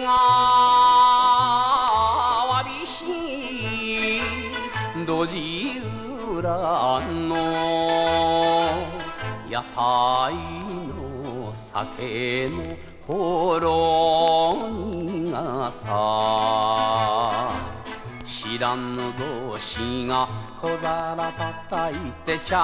わびし路地裏の屋台の酒のほろ苦さ知らぬ同士が小皿叩いてしゃ